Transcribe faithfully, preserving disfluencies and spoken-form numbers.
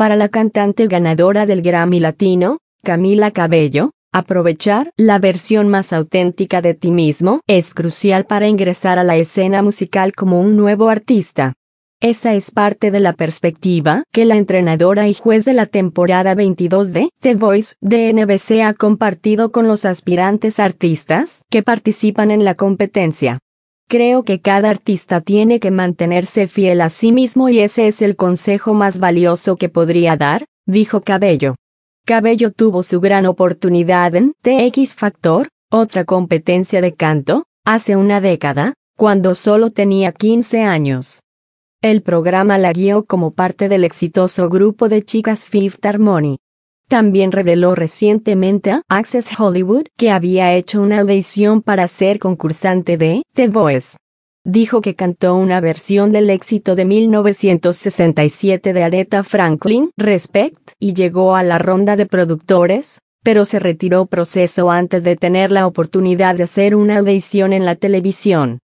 Para la cantante ganadora del Grammy Latino, Camila Cabello, aprovechar la versión más auténtica de ti mismo es crucial para ingresar a la escena musical como un nuevo artista. Esa es parte de la perspectiva que la entrenadora y juez de la temporada veintidós de The Voice de N B C ha compartido con los aspirantes artistas que participan en la competencia. Creo que cada artista tiene que mantenerse fiel a sí mismo y ese es el consejo más valioso que podría dar, dijo Cabello. Cabello tuvo su gran oportunidad en The X Factor, otra competencia de canto, hace una década, cuando solo tenía quince años. El programa la guió como parte del exitoso grupo de chicas Fifth Harmony. También reveló recientemente a Access Hollywood que había hecho una audición para ser concursante de The Voice. Dijo que cantó una versión del éxito de mil novecientos sesenta y siete de Aretha Franklin, Respect, y llegó a la ronda de productores, pero se retiró proceso antes de tener la oportunidad de hacer una audición en la televisión.